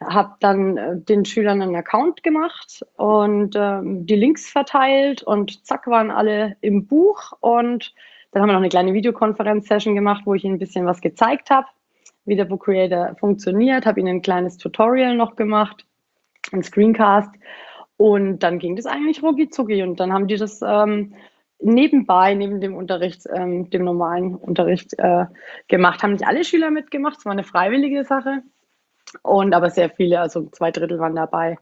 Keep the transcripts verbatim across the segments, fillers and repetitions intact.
habe dann äh, den Schülern einen Account gemacht und ähm, die Links verteilt und zack waren alle im Buch und dann haben wir noch eine kleine Videokonferenz-Session gemacht, wo ich ihnen ein bisschen was gezeigt habe, wie der Book Creator funktioniert, habe ihnen ein kleines Tutorial noch gemacht, ein Screencast und dann ging das eigentlich rucki zucki und dann haben die das ähm, nebenbei, neben dem Unterricht, ähm, dem normalen Unterricht äh, gemacht. Haben nicht alle Schüler mitgemacht, es war eine freiwillige Sache und aber sehr viele, also zwei Drittel waren dabei.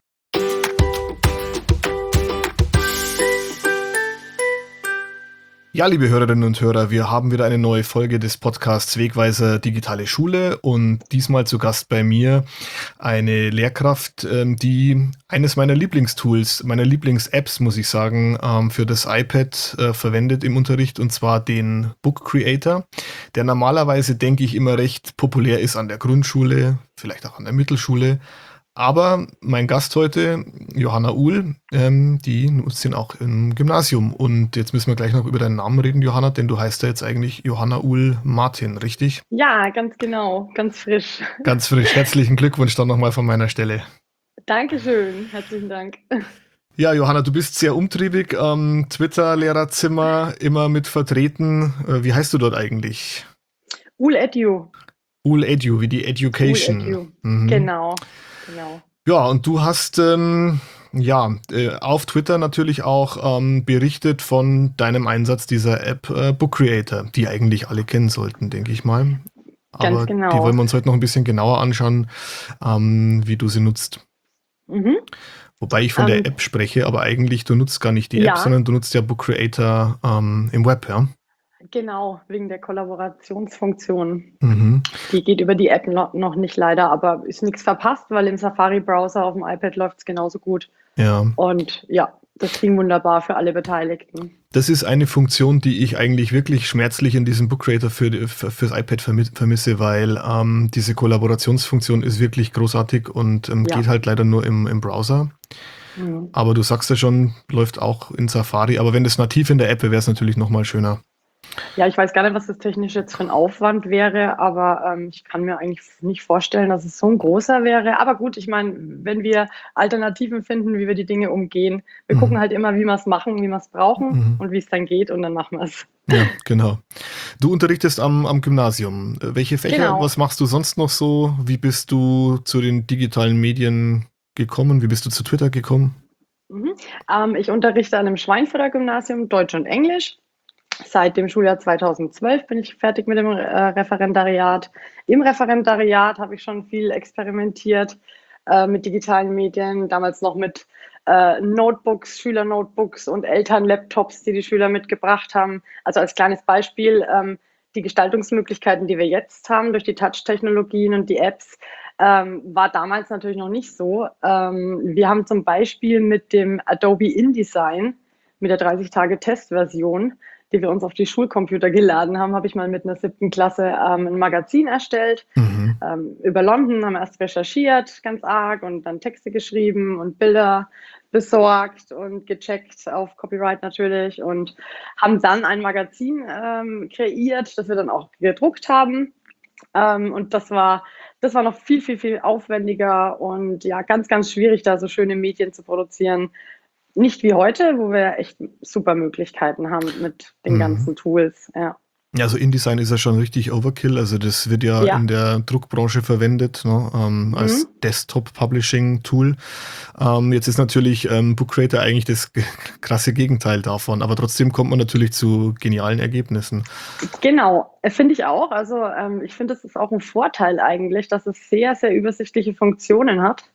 Ja, liebe Hörerinnen und Hörer, wir haben wieder eine neue Folge des Podcasts Wegweiser Digitale Schule und diesmal zu Gast bei mir eine Lehrkraft, ähm, die eines meiner Lieblingstools, meiner Lieblings-Apps, muss ich sagen, ähm, für das iPad äh, verwendet im Unterricht, und zwar den Book Creator, der normalerweise, denke ich, immer recht populär ist an der Grundschule, vielleicht auch an der Mittelschule. Aber mein Gast heute, Johanna Uhl, ähm, die nutzt ihn auch im Gymnasium. Und jetzt müssen wir gleich noch über deinen Namen reden, Johanna, denn du heißt ja jetzt eigentlich Johanna Uhl Martin, richtig? Ja, ganz genau, ganz frisch. Ganz frisch. Herzlichen Glückwunsch dann nochmal von meiner Stelle. Dankeschön, herzlichen Dank. Ja, Johanna, du bist sehr umtriebig am Twitter-Lehrerzimmer, immer mit vertreten. Äh, Wie heißt du dort eigentlich? Ul Edu. Uhl Edu, wie die Ul Education. Edu. Mhm. Genau, genau. Ja, und du hast ähm, ja äh, auf Twitter natürlich auch ähm, berichtet von deinem Einsatz dieser App äh, Book Creator, die eigentlich alle kennen sollten, denke ich mal. Ganz Aber die genau. wollen wir uns heute noch ein bisschen genauer anschauen, ähm, wie du sie nutzt. Mhm. Wobei ich von der Ähm, App spreche, aber eigentlich du nutzt gar nicht die App, ja, sondern du nutzt ja Book Creator ähm, im Web, ja? genau, wegen der Kollaborationsfunktion. Mhm. Die geht über die App noch, noch nicht leider, aber ist nichts verpasst, weil im Safari-Browser auf dem iPad läuft es genauso gut. Ja. Und ja, das ging wunderbar für alle Beteiligten. Das ist eine Funktion, die ich eigentlich wirklich schmerzlich in diesem Book Creator für, für, fürs iPad vermi- vermisse, weil ähm, diese Kollaborationsfunktion ist wirklich großartig und ähm, geht Ja. halt leider nur im, im Browser. Mhm. Aber du sagst ja schon, läuft auch in Safari. Aber wenn das nativ in der App wäre, wäre es natürlich nochmal schöner. Ja, ich weiß gar nicht, was das technisch jetzt für ein Aufwand wäre, aber ähm, ich kann mir eigentlich nicht vorstellen, dass es so ein großer wäre. Aber gut, ich meine, wenn wir Alternativen finden, wie wir die Dinge umgehen, wir gucken Mhm. halt immer, wie wir es machen, wie wir es brauchen Mhm. und wie es dann geht und dann machen wir es. Ja, genau. Du unterrichtest am, am Gymnasium. Äh, Welche Fächer, Genau. was machst du sonst noch so? Wie bist du zu den digitalen Medien gekommen? Wie bist du zu Twitter gekommen? Mhm. Ähm, ich unterrichte an einem Schweinfurter Gymnasium Deutsch und Englisch. Seit dem Schuljahr zweitausendzwölf bin ich fertig mit dem äh, Referendariat. Im Referendariat habe ich schon viel experimentiert äh, mit digitalen Medien, damals noch mit äh, Notebooks, Schülernotebooks und Elternlaptops, die die Schüler mitgebracht haben. Also als kleines Beispiel, ähm, die Gestaltungsmöglichkeiten, die wir jetzt haben durch die Touch-Technologien und die Apps, ähm, war damals natürlich noch nicht so. Ähm, wir haben zum Beispiel mit dem Adobe InDesign, mit der dreißig-Tage-Testversion, die wir uns auf die Schulcomputer geladen haben, habe ich mal mit einer siebten Klasse ähm, ein Magazin erstellt. Mhm. Ähm, über London haben wir erst recherchiert, ganz arg, und dann Texte geschrieben und Bilder besorgt und gecheckt auf Copyright natürlich und haben dann ein Magazin ähm, kreiert, das wir dann auch gedruckt haben. Ähm, und das war, das war noch viel, viel, viel aufwendiger und ja, ganz, ganz schwierig, da so schöne Medien zu produzieren. Nicht wie heute, wo wir echt super Möglichkeiten haben mit den Mhm. ganzen Tools. Ja, Ja, also InDesign ist ja schon richtig Overkill. Also das wird ja ja. in der Druckbranche verwendet, ne, ähm, als Mhm. Desktop-Publishing-Tool. Ähm, jetzt ist natürlich ähm, Book Creator eigentlich das g- krasse Gegenteil davon, aber trotzdem kommt man natürlich zu genialen Ergebnissen. Genau, äh, finde ich auch. Also ähm, ich finde, es ist auch ein Vorteil eigentlich, dass es sehr, sehr übersichtliche Funktionen hat.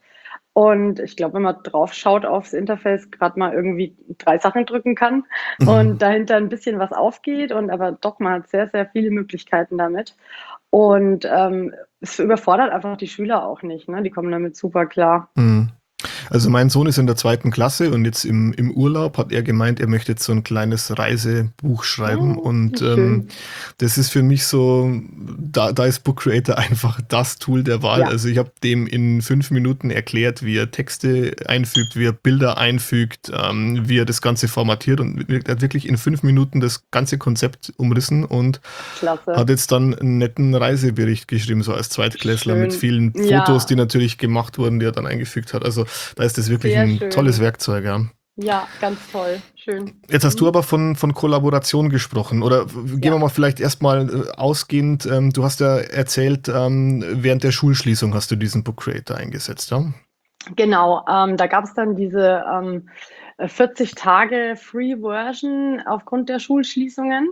Und ich glaube, wenn man drauf schaut aufs Interface, gerade mal irgendwie drei Sachen drücken kann Mhm. und dahinter ein bisschen was aufgeht. Und aber doch, man hat sehr, sehr viele Möglichkeiten damit. Und ähm, es überfordert einfach die Schüler auch nicht. Ne? Die kommen damit super klar. Mhm. Also mein Sohn ist in der zweiten Klasse und jetzt im, im Urlaub hat er gemeint, er möchte jetzt so ein kleines Reisebuch schreiben Oh, und wie ähm, schön. das ist für mich so, da, da ist Book Creator einfach das Tool der Wahl. Ja, Also ich habe dem in fünf Minuten erklärt, wie er Texte einfügt, wie er Bilder einfügt, ähm, wie er das Ganze formatiert und er hat wirklich in fünf Minuten das ganze Konzept umrissen und klasse. hat jetzt dann einen netten Reisebericht geschrieben, so als Zweitklässler mit Schön. vielen Fotos, die Ja, natürlich gemacht wurden, die er dann eingefügt hat. Also da ist das wirklich sehr ein tolles schön. Werkzeug, ja. Ja, ganz toll. Schön. Jetzt hast du Mhm. aber von, von Kollaboration gesprochen. Oder gehen wir Ja, mal vielleicht erstmal äh, ausgehend, ähm, du hast ja erzählt, ähm, während der Schulschließung hast du diesen Book Creator eingesetzt, ja? genau. Ähm, da gab es dann diese ähm, vierzig Tage Free Version aufgrund der Schulschließungen,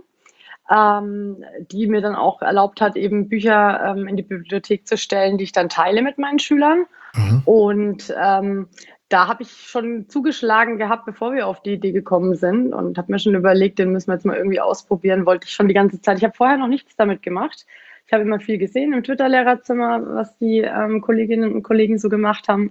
ähm, die mir dann auch erlaubt hat, eben Bücher ähm, in die Bibliothek zu stellen, die ich dann teile mit meinen Schülern. Mhm. Und ähm, da habe ich schon zugeschlagen gehabt, bevor wir auf die Idee gekommen sind und habe mir schon überlegt, den müssen wir jetzt mal irgendwie ausprobieren, wollte ich schon die ganze Zeit. Ich habe vorher noch nichts damit gemacht. Ich habe immer viel gesehen im Twitter-Lehrerzimmer, was die ähm, Kolleginnen und Kollegen so gemacht haben.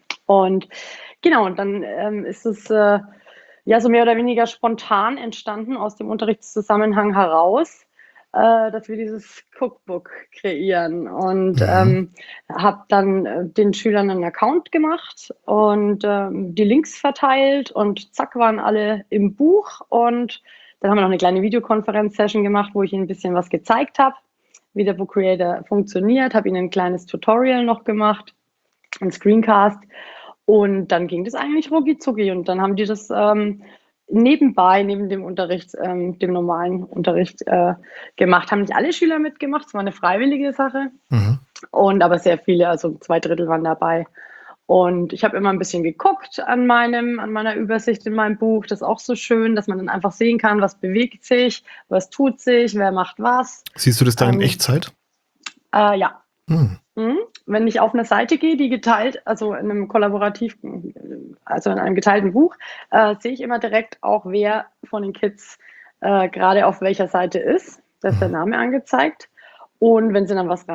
Und genau, und dann ähm, ist es äh, ja so mehr oder weniger spontan entstanden aus dem Unterrichtszusammenhang heraus, äh, dass wir dieses Cookbook kreieren. Und Mhm. ähm, habe dann äh, den Schülern einen Account gemacht und ähm, die Links verteilt und zack waren alle im Buch. Und dann haben wir noch eine kleine Videokonferenz-Session gemacht, wo ich ihnen ein bisschen was gezeigt habe, wie der Book Creator funktioniert, habe ihnen ein kleines Tutorial noch gemacht, ein Screencast. Und dann ging das eigentlich rucki zucki. Und dann haben die das ähm, nebenbei, neben dem Unterricht, ähm, dem normalen Unterricht äh, gemacht. Haben nicht alle Schüler mitgemacht, es war eine freiwillige Sache. Mhm. Und aber sehr viele, also zwei Drittel waren dabei. Und ich habe immer ein bisschen geguckt an meinem, an meiner Übersicht in meinem Buch. Das ist auch so schön, dass man dann einfach sehen kann, was bewegt sich, was tut sich, wer macht was. Siehst du das dann in Ähm, Echtzeit? äh, ja, Mhm. Mhm. Wenn ich auf eine Seite gehe, die geteilt, also in einem kollaborativ, also in einem geteilten Buch, äh, sehe ich immer direkt auch, wer von den Kids äh, gerade auf welcher Seite ist. Da ist der Mhm. Name angezeigt. Und wenn sie dann was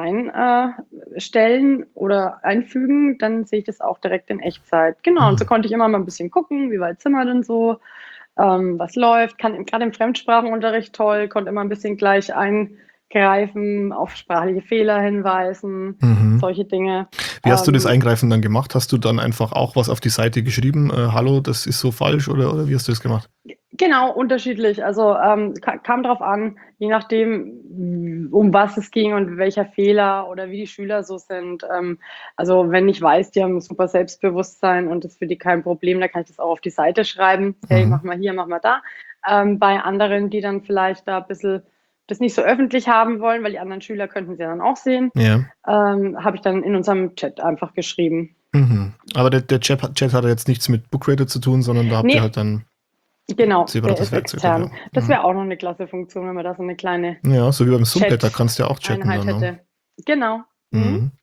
reinstellen äh, oder einfügen, dann sehe ich das auch direkt in Echtzeit. Genau, und so Mhm. konnte ich immer mal ein bisschen gucken, wie weit sind wir denn so, ähm, was läuft. Kann gerade im Fremdsprachenunterricht toll, konnte immer ein bisschen gleich eingreifen, auf sprachliche Fehler hinweisen, Mhm. solche Dinge. Wie hast du das Ähm, Eingreifen dann gemacht? Hast du dann einfach auch was auf die Seite geschrieben? Äh, hallo, das ist so falsch oder, oder wie hast du das gemacht? Genau, unterschiedlich. Also ähm, ka kam drauf an, je nachdem, um was es ging und welcher Fehler oder wie die Schüler so sind. Ähm, also wenn ich weiß, die haben super Selbstbewusstsein und das ist für die kein Problem, dann kann ich das auch auf die Seite schreiben. Hey, Mhm. mach mal hier, mach mal da. Ähm, bei anderen, die dann vielleicht da ein bisschen das nicht so öffentlich haben wollen, weil die anderen Schüler könnten sie dann auch sehen, Ja. ähm, habe ich dann in unserem Chat einfach geschrieben. Mhm. Aber der, der Chat, Chat hat ja jetzt nichts mit Book Creator zu tun, sondern da habt ihr halt Nee, dann genau, der separates ist Werkzeug dafür. extern. Das Mhm. wäre auch noch eine klasse Funktion, wenn man da so eine kleine Ja, so wie beim Sumpad, da kannst du ja auch chatten Chat-Einheit dann, ne? hätte. Genau. Mhm. Mhm.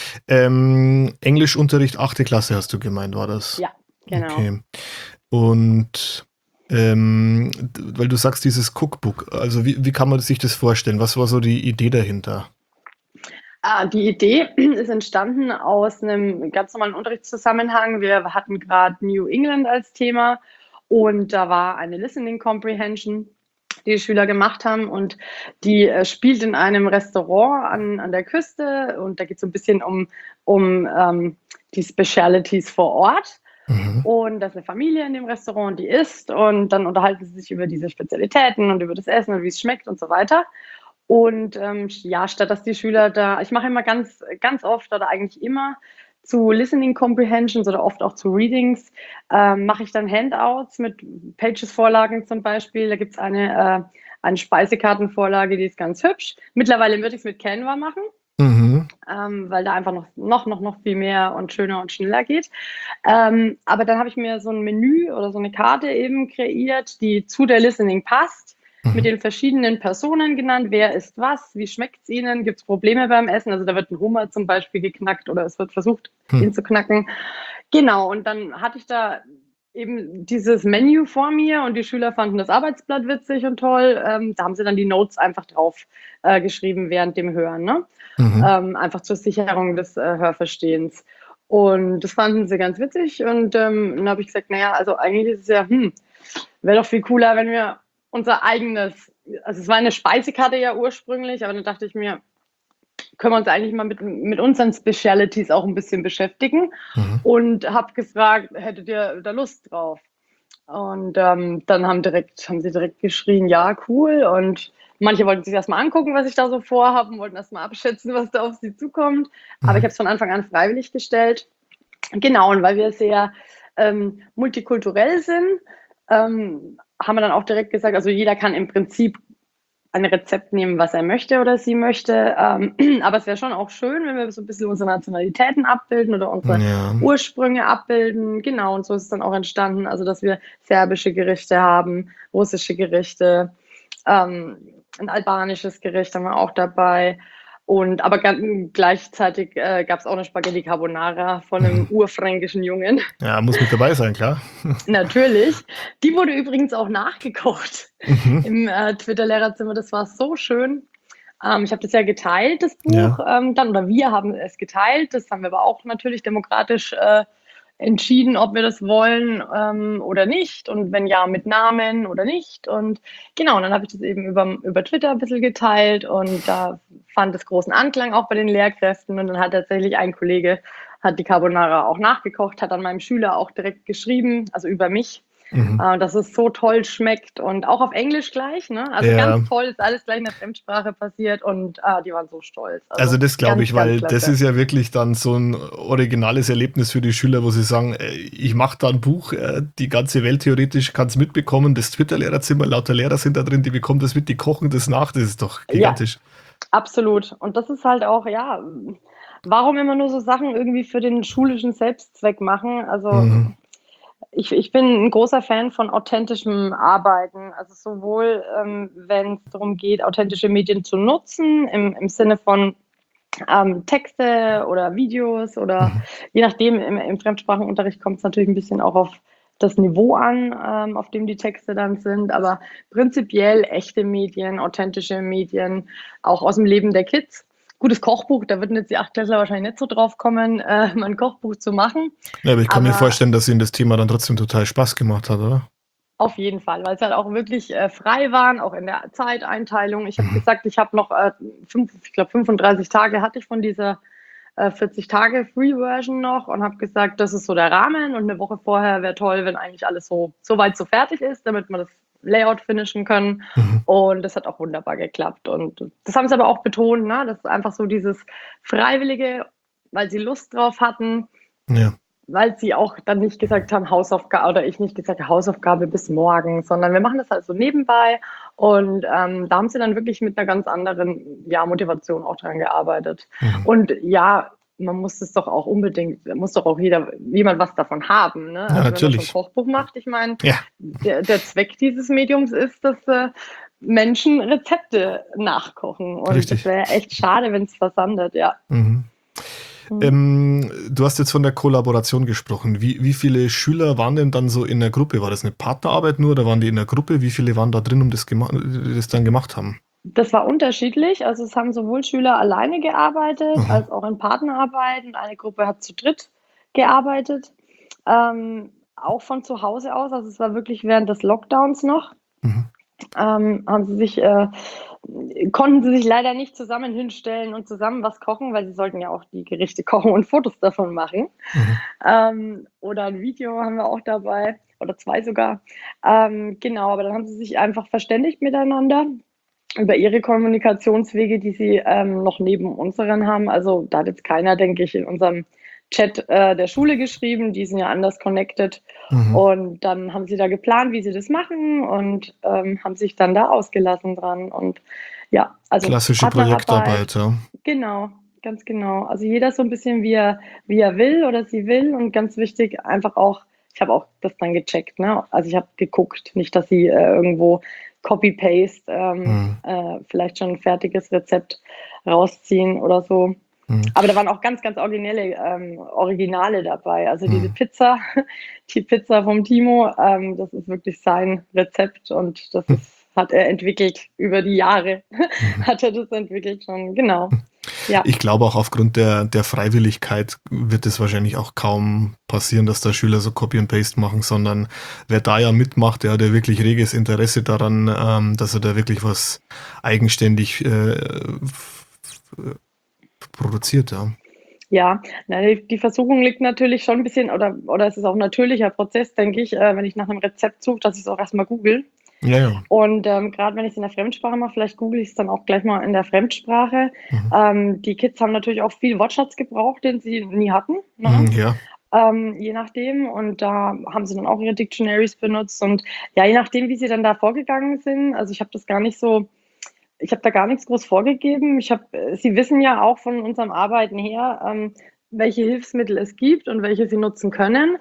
Ähm, Englischunterricht achte Klasse hast du gemeint, war das? Ja, genau. Okay. Und ähm, d- weil du sagst, dieses Cookbook, also wie, wie kann man sich das vorstellen? Was war so die Idee dahinter? Ah, die Idee ist entstanden aus einem ganz normalen Unterrichtszusammenhang. Wir hatten gerade New England als Thema und da war eine Listening Comprehension, die die Schüler gemacht haben und die äh, spielt in einem Restaurant an, an der Küste und da geht es so ein bisschen um, um ähm, die Specialities vor Ort. Mhm. Und da ist eine Familie in dem Restaurant, die isst und dann unterhalten sie sich über diese Spezialitäten und über das Essen und wie es schmeckt und so weiter. Und ähm, ja, statt dass die Schüler da, ich mache immer ganz, ganz oft oder eigentlich immer zu Listening Comprehensions oder oft auch zu Readings, ähm, mache ich dann Handouts mit Pages-Vorlagen zum Beispiel. Da gibt es eine, äh, eine Speisekartenvorlage, die ist ganz hübsch. Mittlerweile würde ich es mit Canva machen, Mhm. ähm, weil da einfach noch, noch, noch, noch viel mehr und schöner und schneller geht. Ähm, aber dann habe ich mir so ein Menü oder so eine Karte eben kreiert, die zu der Listening passt, mit Mhm. den verschiedenen Personen genannt, wer isst was, wie schmeckt es ihnen, gibt es Probleme beim Essen, also da wird ein Hummer zum Beispiel geknackt oder es wird versucht, Hm. ihn zu knacken. Genau, und dann hatte ich da eben dieses Menü vor mir und die Schüler fanden das Arbeitsblatt witzig und toll. Ähm, da haben sie dann die Notes einfach drauf äh, geschrieben während dem Hören, ne? Mhm. Ähm, einfach zur Sicherung des äh, Hörverstehens. Und das fanden sie ganz witzig. Und ähm, dann habe ich gesagt, naja, also eigentlich ist es ja, hm, wäre doch viel cooler, wenn wir unser eigenes, also es war eine Speisekarte ja ursprünglich, aber dann dachte ich mir, können wir uns eigentlich mal mit, mit unseren Specialities auch ein bisschen beschäftigen Mhm. und habe gefragt, hättet ihr da Lust drauf? Und ähm, dann haben, direkt, haben sie direkt geschrien, ja, cool. Und manche wollten sich erstmal angucken, was ich da so vorhabe, wollten erstmal abschätzen, was da auf sie zukommt. Aber ich Mhm. habe es von Anfang an freiwillig gestellt. Genau, und weil wir sehr ähm, multikulturell sind, ähm, haben wir dann auch direkt gesagt, also jeder kann im Prinzip ein Rezept nehmen, was er möchte oder sie möchte. Ähm, aber es wäre schon auch schön, wenn wir so ein bisschen unsere Nationalitäten abbilden oder unsere Ja. Ursprünge abbilden. Genau, und so ist es dann auch entstanden. Also, dass wir serbische Gerichte haben, russische Gerichte, ähm, ein albanisches Gericht haben wir auch dabei. Und aber gleichzeitig äh, gab es auch eine Spaghetti Carbonara von einem Mhm. urfränkischen Jungen. Ja, muss mit dabei sein, klar. Natürlich. Die wurde übrigens auch nachgekocht Mhm. im äh, Twitter-Lehrerzimmer. Das war so schön. Ähm, ich habe das ja geteilt, das Buch, Ja. ähm, dann, oder wir haben es geteilt. Das haben wir aber auch natürlich demokratisch äh, entschieden, ob wir das wollen ähm, oder nicht. Und wenn ja, mit Namen oder nicht. Und genau, und dann habe ich das eben über, über Twitter ein bisschen geteilt und da fand es großen Anklang auch bei den Lehrkräften. Und dann hat tatsächlich ein Kollege hat die Carbonara auch nachgekocht, hat an meinem Schüler auch direkt geschrieben, also über mich, Mhm. äh, dass es so toll schmeckt und auch auf Englisch gleich, ne? Also Ja. ganz toll, ist alles gleich in der Fremdsprache passiert und äh, die waren so stolz. Also Also das glaube ganz, ich, ganz weil das klasse. ist ja wirklich dann so ein originales Erlebnis für die Schüler, wo sie sagen, äh, ich mache da ein Buch, äh, die ganze Welt theoretisch kann es mitbekommen, das Twitter-Lehrerzimmer, lauter Lehrer sind da drin, die bekommen das mit, die kochen das nach, das ist doch Ja, gigantisch. absolut. Und das ist halt auch, ja, warum immer nur so Sachen irgendwie für den schulischen Selbstzweck machen? Also Mhm. ich, ich bin ein großer Fan von authentischem Arbeiten. Also sowohl, ähm, wenn es darum geht, authentische Medien zu nutzen, im, im Sinne von ähm, Texte oder Videos oder Mhm. je nachdem, im, im Fremdsprachenunterricht kommt es natürlich ein bisschen auch auf das Niveau an, ähm, auf dem die Texte dann sind, aber prinzipiell echte Medien, authentische Medien, auch aus dem Leben der Kids. Gutes Kochbuch, da würden jetzt die Achtklässler wahrscheinlich nicht so drauf kommen, äh, mal ein Kochbuch zu machen, Ja, aber ich kann mir aber vorstellen, dass Ihnen das Thema dann trotzdem total Spaß gemacht hat, oder? auf jeden Fall, weil es halt auch wirklich äh, frei waren, auch in der Zeiteinteilung. Ich habe Mhm. gesagt, ich habe noch, äh, fünf, ich glaube, fünfunddreißig Tage hatte ich von dieser äh, vierzig Tage Free Version noch und habe gesagt, das ist so der Rahmen und eine Woche vorher wäre toll, wenn eigentlich alles so, so weit so fertig ist, damit wir das Layout finishen können. Mhm. Und das hat auch wunderbar geklappt. Und das haben sie aber auch betont, ne? Das ist einfach so dieses Freiwillige, weil sie Lust drauf hatten, Ja. weil sie auch dann nicht gesagt haben, Hausaufgabe, oder ich nicht gesagt habe, Hausaufgabe bis morgen, sondern wir machen das halt so nebenbei. Und ähm, da haben sie dann wirklich mit einer ganz anderen ja, Motivation auch dran gearbeitet. Mhm. Und ja, man muss es doch auch unbedingt, muss doch auch jeder, jemand was davon haben. Ne? Ja, Also wenn man schon ein natürlich. Kochbuch macht, ich meine, Ja, der, der Zweck dieses Mediums ist, dass äh, Menschen Rezepte nachkochen. Und das richtig. wäre echt schade, wenn es versandet, ja. Mhm. Mhm. Ähm, du hast jetzt von der Kollaboration gesprochen. Wie, wie viele Schüler waren denn dann so in der Gruppe? War das eine Partnerarbeit nur oder waren die in der Gruppe? Wie viele waren da drin, um das, gema- das dann gemacht haben? Das war unterschiedlich. Also es haben sowohl Schüler alleine gearbeitet Mhm. als auch in Partnerarbeit. Und eine Gruppe hat zu dritt gearbeitet, ähm, auch von zu Hause aus. Also es war wirklich während des Lockdowns noch. Mhm. Ähm, haben sie sich, äh, konnten sie sich leider nicht zusammen hinstellen und zusammen was kochen, weil sie sollten ja auch die Gerichte kochen und Fotos davon machen. Mhm. Ähm, oder ein Video haben wir auch dabei oder zwei sogar. Ähm, genau, aber dann haben sie sich einfach verständigt miteinander über ihre Kommunikationswege, die sie ähm, noch neben unseren haben. Also da hat jetzt keiner, denke ich, in unserem Chat äh, der Schule geschrieben. Die sind ja anders connected. Mhm. Und dann haben sie da geplant, wie sie das machen und ähm, haben sich dann da ausgelassen dran. Und ja, also Klassische Partnerarbeit, Projektarbeit, ja. genau, ganz genau. Also jeder so ein bisschen, wie er, wie er will oder sie will. Und ganz wichtig, einfach auch, ich habe auch das dann gecheckt, ne? Also ich habe geguckt, nicht, dass sie äh, irgendwo Copy-Paste, ähm, Mhm. äh, vielleicht schon ein fertiges Rezept rausziehen oder so. Mhm. Aber da waren auch ganz, ganz originelle ähm, Originale dabei. Also diese Mhm. Pizza, die Pizza vom Timo, ähm, das ist wirklich sein Rezept und das ist, hat er entwickelt über die Jahre, Mhm. hat er das entwickelt schon, genau. Ja. Ich glaube auch aufgrund der, der Freiwilligkeit wird es wahrscheinlich auch kaum passieren, dass da Schüler so Copy and Paste machen, sondern wer da ja mitmacht, der hat ja wirklich reges Interesse daran, ähm, dass er da wirklich was eigenständig äh, f- f- produziert, ja. Ja, na, die die Versuchung liegt natürlich schon ein bisschen oder oder es ist auch 'n natürlicher Prozess, denke ich, äh, wenn ich nach einem Rezept suche, dass ich's auch erst mal google. Ja, ja. Und, ähm, grad wenn ich's in der Fremdsprache mache, vielleicht google ich's dann auch gleich mal in der Fremdsprache. Mhm. Ähm, die Kids haben natürlich auch viel Wortschatz gebraucht, den sie nie hatten, Mhm, ne? ja. Ähm, je nachdem und da haben sie dann auch ihre Dictionaries benutzt und ja, je nachdem, wie sie dann da vorgegangen sind also, ich habe das gar nicht so ich habe da gar nichts groß vorgegeben. Ich habe äh, sie wissen ja auch von unserem Arbeiten her, ähm, welche Hilfsmittel es gibt und welche sie nutzen können.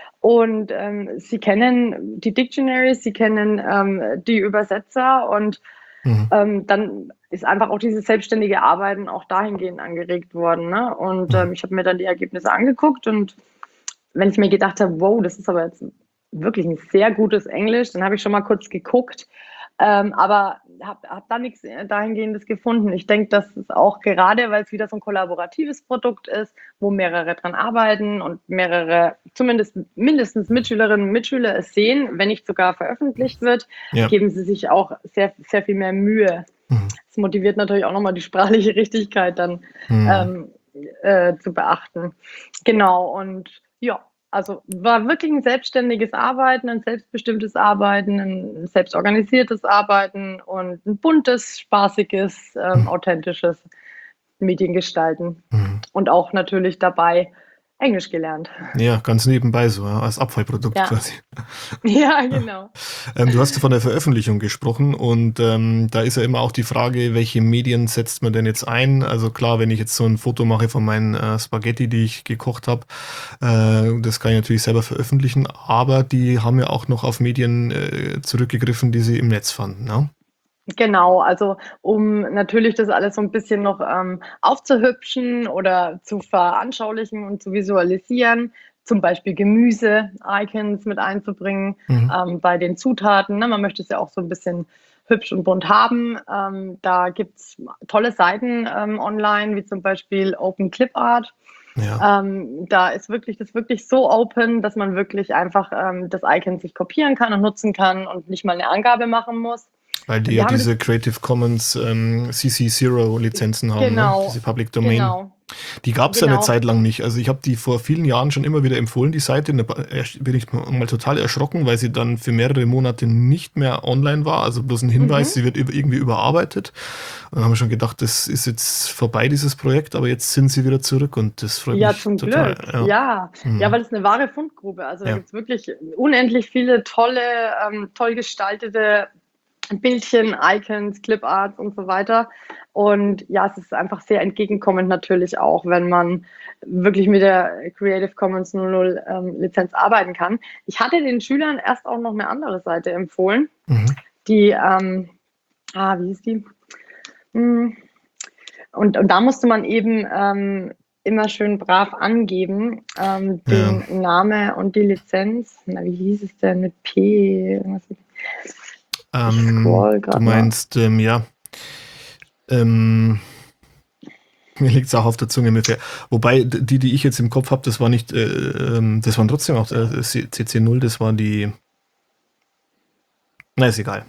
Und, ähm, sie kennen die Dictionaries, sie kennen, ähm, die Übersetzer und, Mhm. ähm, dann ist einfach auch dieses selbstständige Arbeiten auch dahingehend angeregt worden, ne? Und, Mhm. ähm, ich habe mir dann die Ergebnisse angeguckt und wenn ich mir gedacht habe: „Wow, das ist aber jetzt wirklich ein sehr gutes Englisch“, dann habe ich schon mal kurz geguckt, ähm, aber habe habe da nichts äh, Dahingehendes gefunden. Ich denke, dass es auch gerade, weil es wieder so ein kollaboratives Produkt ist, wo mehrere dran arbeiten und mehrere zumindest mindestens Mitschülerinnen und Mitschüler es sehen, wenn nicht sogar veröffentlicht wird, Ja. geben sie sich auch sehr sehr viel mehr Mühe. Mhm. Das motiviert natürlich auch noch mal die sprachliche Richtigkeit dann, Mhm. ähm, äh, zu beachten. Genau und ja, also war wirklich ein selbstständiges Arbeiten, ein selbstbestimmtes Arbeiten, ein selbstorganisiertes Arbeiten und ein buntes, spaßiges, ähm, Mhm. authentisches Mediengestalten Mhm. und auch natürlich dabei Englisch gelernt. Ja, ganz nebenbei so, ja, als Abfallprodukt Ja, quasi. ja, genau. Ähm, du hast ja von der Veröffentlichung gesprochen und ähm, da ist ja immer auch die Frage, welche Medien setzt man denn jetzt ein? Also klar, wenn ich jetzt so ein Foto mache von meinen äh, Spaghetti, die ich gekocht habe, äh, das kann ich natürlich selber veröffentlichen, aber die haben ja auch noch auf Medien äh, zurückgegriffen, die sie im Netz fanden, ne? Genau, also um natürlich das alles so ein bisschen noch, ähm, aufzuhübschen oder zu veranschaulichen und zu visualisieren, zum Beispiel Gemüse-Icons mit einzubringen, Mhm. ähm, bei den Zutaten, ne? Man möchte es ja auch so ein bisschen hübsch und bunt haben. Ähm, da gibt's tolle Seiten, ähm, online, wie zum Beispiel Open Clip Art. Ja, Ähm, da ist wirklich das wirklich so open, dass man wirklich einfach, ähm, das Icon sich kopieren kann und nutzen kann und nicht mal eine Angabe machen muss. weil die Die ja haben das diese Creative Commons ähm, C C Zero Lizenzen haben, ne? Diese Genau, Public Domain. genau, Die gab es ja eine genau. Zeit lang nicht. Also ich habe die vor vielen Jahren schon immer wieder empfohlen, die Seite. Da bin ich mal total erschrocken, weil sie dann für mehrere Monate nicht mehr online war. Also bloß ein Hinweis, Mhm. sie wird irgendwie überarbeitet. Und dann haben wir schon gedacht, das ist jetzt vorbei, dieses Projekt, aber jetzt sind sie wieder zurück und das freut Ja, mich zum total. Glück. Ja, Ja. Ja, mhm. weil es eine wahre Fundgrube. Also, da Ja. gibt's wirklich unendlich viele tolle, ähm, toll gestaltete Bildchen, Icons, Cliparts und so weiter. Und ja, es ist einfach sehr entgegenkommend natürlich auch, wenn man wirklich mit der Creative Commons null null, ähm, Lizenz arbeiten kann. Ich hatte den Schülern erst auch noch eine andere Seite empfohlen, Mhm. die, ähm ah, wie hieß die? Hm, Und, und da musste man eben ähm, immer schön brav angeben, ähm, Ja. den Name und die Lizenz. Na, wie hieß es denn mit P? Irgendwas mit- Ich Ähm, scroll du gerade mal. meinst, ähm, ja, ähm, mir liegt es auch auf der Zunge ungefähr. Wobei d- die, die ich jetzt im Kopf habe, das war nicht, äh, ähm, das waren trotzdem auch äh, C C null, das war die. Na, ist egal.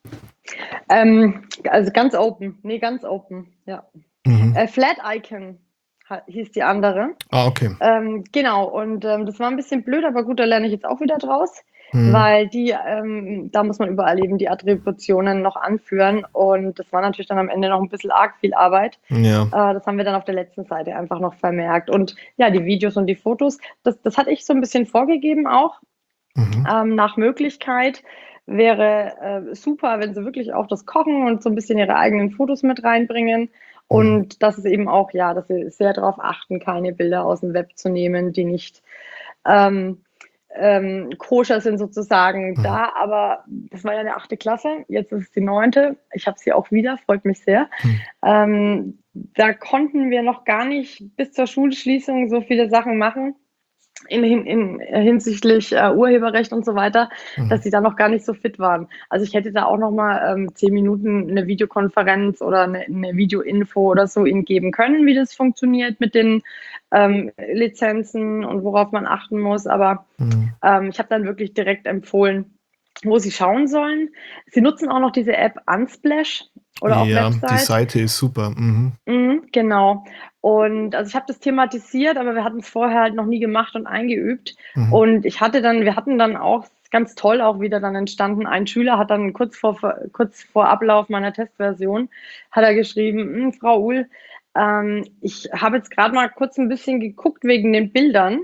Ähm, also ganz open. Nee, ganz open. Ja. Mhm. Äh, Flat Icon ha- hieß die andere. Ah, okay. Ähm, genau, und ähm, das war ein bisschen blöd, aber gut, da lerne ich jetzt auch wieder draus, Mhm. weil die, ähm, da muss man überall eben die Attributionen noch anführen und das war natürlich dann am Ende noch ein bisschen arg viel Arbeit. Ja. Äh, das haben wir dann auf der letzten Seite einfach noch vermerkt. Und ja, die Videos und die Fotos, das, das hatte ich so ein bisschen vorgegeben auch, Mhm. ähm, nach Möglichkeit. Wäre äh, super, wenn sie wirklich auch das Kochen und so ein bisschen ihre eigenen Fotos mit reinbringen. Mhm. Und dass es eben auch, ja, dass sie sehr darauf achten, keine Bilder aus dem Web zu nehmen, die nicht ähm, ähm, koscher sind sozusagen Mhm. da. Aber das war ja eine achte Klasse, jetzt ist es die neunte. Ich habe sie auch wieder, freut mich sehr. Mhm. Ähm, da konnten wir noch gar nicht bis zur Schulschließung so viele Sachen machen. in, in, in hinsichtlich äh, Urheberrecht und so weiter, Mhm. dass sie da noch gar nicht so fit waren. Also ich hätte da auch noch mal ähm, zehn Minuten eine Videokonferenz oder eine, eine Videoinfo oder so ihnen geben können, wie das funktioniert mit den ähm, Lizenzen und worauf man achten muss. Aber Mhm. ähm, ich habe dann wirklich direkt empfohlen, wo sie schauen sollen. Sie nutzen auch noch diese App Unsplash oder auch Ja, die Website. Seite ist super. Mhm. Mhm, genau. Und also ich habe das thematisiert, aber wir hatten es vorher halt noch nie gemacht und eingeübt. Mhm. Und ich hatte dann, wir hatten dann auch ganz toll auch wieder dann entstanden. Ein Schüler hat dann kurz vor, kurz vor Ablauf meiner Testversion, hat er geschrieben, "Hm, Frau Uhl, ähm, ich habe jetzt gerade mal kurz ein bisschen geguckt wegen den Bildern.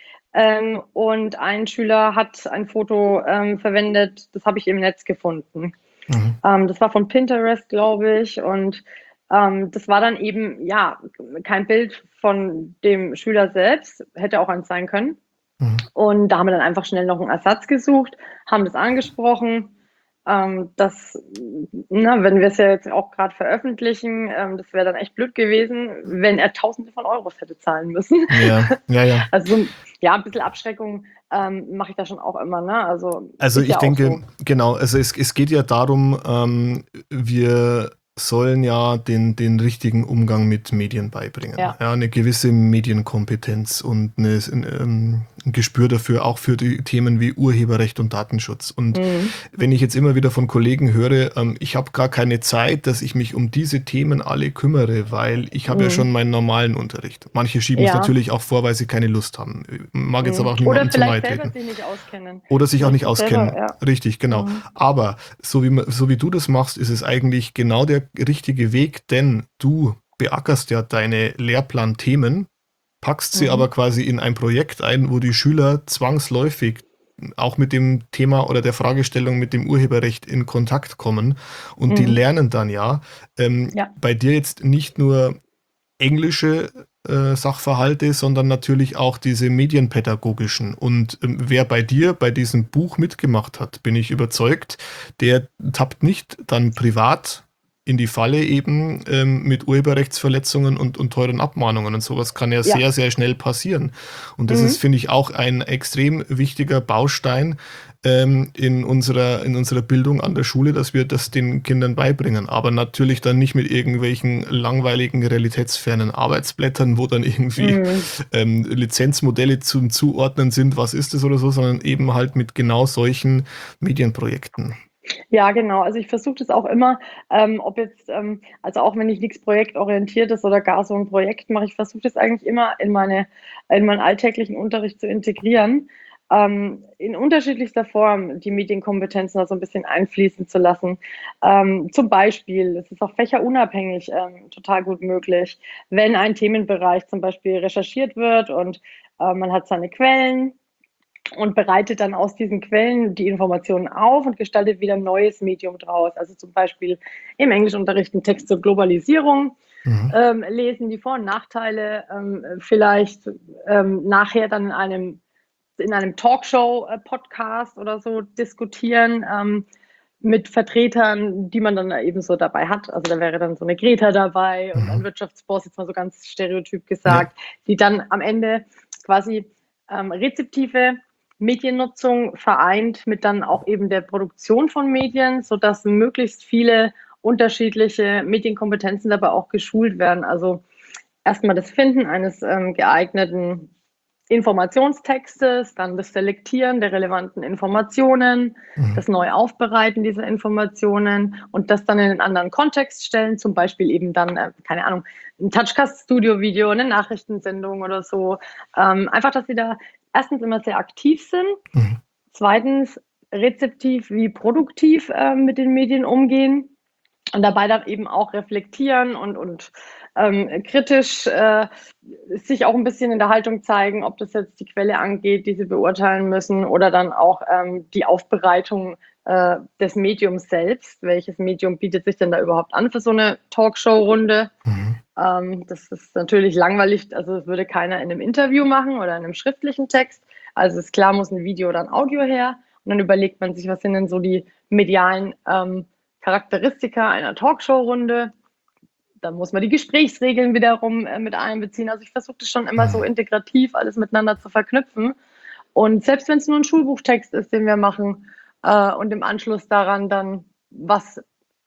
Ähm, und ein Schüler hat ein Foto ähm, verwendet, das habe ich im Netz gefunden. Mhm. Ähm, das war von Pinterest, glaube ich. Und ähm, das war dann eben, ja, kein Bild von dem Schüler selbst, hätte auch eins sein können. Mhm. Und da haben wir dann einfach schnell noch einen Ersatz gesucht, haben das angesprochen. Ähm, das, na, wenn wir es ja jetzt auch gerade veröffentlichen, ähm, das wäre dann echt blöd gewesen, wenn er Tausende von Euros hätte zahlen müssen. Ja, ja, ja. Also so, ja, ein bisschen Abschreckung ähm, mache ich da schon auch immer, ne? Also Also ist ich ja auch denke, so. genau, also es, es geht ja darum, ähm, wir sollen ja den, den richtigen Umgang mit Medien beibringen. Ja. Ja, eine gewisse Medienkompetenz und eine, ein, ähm, ein Gespür dafür, auch für die Themen wie Urheberrecht und Datenschutz. Und Mhm. wenn ich jetzt immer wieder von Kollegen höre, ähm, ich habe gar keine Zeit, dass ich mich um diese Themen alle kümmere, weil ich habe ja schon Mhm. meinen normalen Unterricht. Manche schieben es Ja. natürlich auch vor, weil sie keine Lust haben. Mag jetzt aber Mhm. auch Oder niemandem zu nahe vielleicht selber treten. sich nicht auskennen. Oder sich auch Vielleicht nicht sich selber, auskennen. ja. Richtig, genau. Mhm. Aber so wie, so wie du das machst, ist es eigentlich genau der richtige Weg, denn du beackerst ja deine Lehrplanthemen, packst sie aber Mhm. quasi in ein Projekt ein, wo die Schüler zwangsläufig auch mit dem Thema oder der Fragestellung mit dem Urheberrecht in Kontakt kommen und die Mhm. lernen dann ja ähm, Ja. bei dir jetzt nicht nur englische äh, Sachverhalte, sondern natürlich auch diese medienpädagogischen. Und ähm, wer bei dir bei diesem Buch mitgemacht hat, bin ich überzeugt, der tappt nicht dann privat in die Falle eben ähm, mit Urheberrechtsverletzungen und, und teuren Abmahnungen und sowas kann ja Ja. sehr, sehr schnell passieren. Und das ist, Mhm. finde ich, auch ein extrem wichtiger Baustein ähm, in unserer, in unserer Bildung an der Schule, dass wir das den Kindern beibringen. Aber natürlich dann nicht mit irgendwelchen langweiligen, realitätsfernen Arbeitsblättern, wo dann irgendwie Mhm. ähm, Lizenzmodelle zum Zuordnen sind, was ist es oder so, sondern eben halt mit genau solchen Medienprojekten. Ja, genau. Also ich versuche das auch immer, ähm, ob jetzt, ähm, also auch wenn ich nichts projektorientiertes oder gar so ein Projekt mache, ich versuche das eigentlich immer in meine, in meinen alltäglichen Unterricht zu integrieren, ähm, in unterschiedlichster Form die Medienkompetenzen da so ein bisschen einfließen zu lassen. Ähm, zum Beispiel, es ist auch fächerunabhängig ähm, total gut möglich, wenn ein Themenbereich zum Beispiel recherchiert wird und äh, man hat seine Quellen und bereitet dann aus diesen Quellen die Informationen auf und gestaltet wieder ein neues Medium draus. Also zum Beispiel im Englischunterricht einen Text zur Globalisierung, Mhm. ähm, lesen, die Vor- und Nachteile, ähm, vielleicht ähm, nachher dann in einem, in einem Talkshow-Podcast oder so diskutieren. Ähm, mit Vertretern, die man dann eben so dabei hat. Also da wäre dann so eine Greta dabei und ein Mhm. Wirtschaftsboss, jetzt mal so ganz stereotyp Ja. gesagt, die dann am Ende quasi ähm, rezeptive Mediennutzung vereint mit dann auch eben der Produktion von Medien, sodass möglichst viele unterschiedliche Medienkompetenzen dabei auch geschult werden. Also erstmal das Finden eines ähm, geeigneten Informationstextes, dann das Selektieren der relevanten Informationen, Mhm. das Neuaufbereiten dieser Informationen und das dann in einen anderen Kontext stellen, zum Beispiel eben dann, äh, keine Ahnung, ein Touchcast-Studio-Video, eine Nachrichtensendung oder so. Ähm, einfach, dass sie da erstens immer sehr aktiv sind, Mhm. zweitens rezeptiv wie produktiv äh, mit den Medien umgehen und dabei dann eben auch reflektieren und, und ähm, kritisch äh, sich auch ein bisschen in der Haltung zeigen, ob das jetzt die Quelle angeht, die sie beurteilen müssen, oder dann auch ähm, die Aufbereitung äh, des Mediums selbst. Welches Medium bietet sich denn da überhaupt an für so eine Talkshow-Runde? Mhm. Ähm, das ist natürlich langweilig, also das würde keiner in einem Interview machen oder in einem schriftlichen Text. Also ist klar, muss ein Video oder ein Audio her. Und dann überlegt man sich, was sind denn so die medialen ähm, Charakteristika einer Talkshow-Runde. dann muss man die Gesprächsregeln wiederum äh, mit einbeziehen. Also ich versuche das schon immer so Mhm. integrativ alles miteinander zu verknüpfen. Und selbst wenn es nur ein Schulbuchtext ist, den wir machen äh, und im Anschluss daran dann was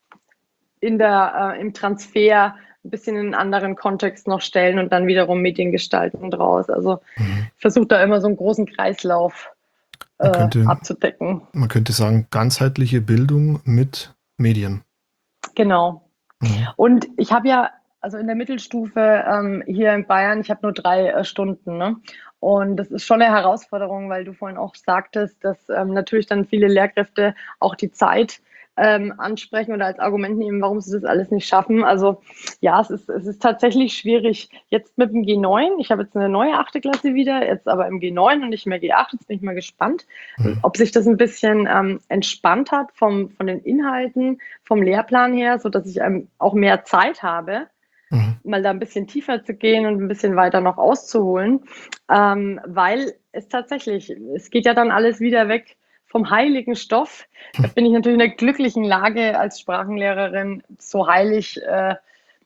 in der, äh, im Transfer ein bisschen in einen anderen Kontext noch stellen und dann wiederum Medien gestalten draus. Also Mhm. ich versuche da immer so einen großen Kreislauf Man äh, könnte, abzudecken. man könnte sagen, ganzheitliche Bildung mit Medien. Genau. Mhm. Und ich habe ja, also in der Mittelstufe ähm, hier in Bayern, ich habe nur drei äh, Stunden, ne? Und das ist schon eine Herausforderung, weil du vorhin auch sagtest, dass ähm, natürlich dann viele Lehrkräfte auch die Zeit ähm, ansprechen oder als Argument nehmen, warum sie das alles nicht schaffen. Also ja, es ist, es ist tatsächlich schwierig. Jetzt mit dem G neun, ich habe jetzt eine neue achte Klasse wieder, jetzt aber im G neun und nicht mehr G acht, jetzt bin ich mal gespannt, Mhm. ob sich das ein bisschen ähm, entspannt hat vom, von den Inhalten, vom Lehrplan her, sodass ich ähm, auch mehr Zeit habe, Mhm. mal da ein bisschen tiefer zu gehen und ein bisschen weiter noch auszuholen, ähm, weil es tatsächlich, es geht ja dann alles wieder weg vom heiligen Stoff. Da bin ich natürlich in der glücklichen Lage als Sprachenlehrerin, so heilig äh,